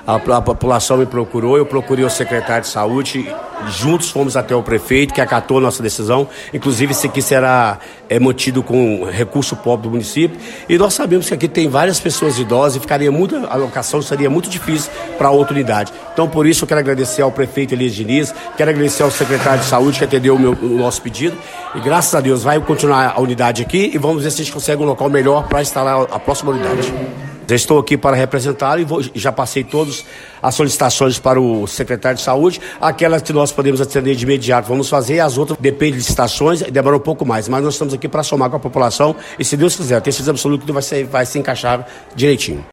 A população me procurou, eu procurei o secretário de saúde, juntos fomos até o prefeito, que acatou a nossa decisão. Inclusive, isso aqui será mantido com recurso próprio do município. E nós sabemos que aqui tem várias pessoas idosas e ficaria a alocação seria muito difícil para outra unidade. Então, por isso, eu quero agradecer ao prefeito Elias Diniz, quero agradecer ao secretário de saúde que atendeu o nosso pedido. E graças a Deus vai continuar a unidade aqui e vamos ver se a gente consegue um local melhor para instalar a próxima unidade. Eu estou aqui para representá-lo e já passei todas as solicitações para o secretário de saúde. Aquelas que nós podemos atender de imediato vamos fazer, as outras dependem de licitações e demora um pouco mais. Mas nós estamos aqui para somar com a população e, se Deus quiser, tenho certeza absoluta que vai se encaixar direitinho.